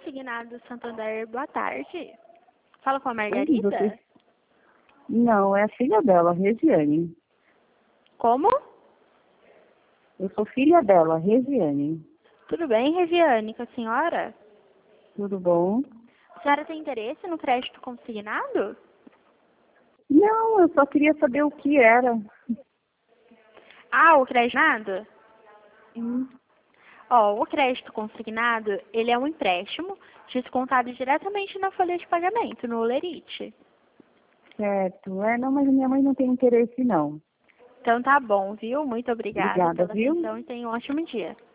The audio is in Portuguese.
Consignado Santander, boa tarde. Fala com a Oi, Margarida? Não, é a filha dela, Regiane. Como? Eu sou filha dela, Regiane. Tudo bem, Regiane, com a senhora? Tudo bom? A senhora tem interesse no crédito consignado? Não, eu só queria saber o que era. Ah, o crédito? Hum, Ó, o crédito consignado, ele é um empréstimo descontado diretamente na folha de pagamento, no Olerite. certo. Não, mas minha mãe não tem interesse, não. Então tá bom, viu? Muito obrigada Obrigada, pela viu? atenção e tenha um ótimo dia.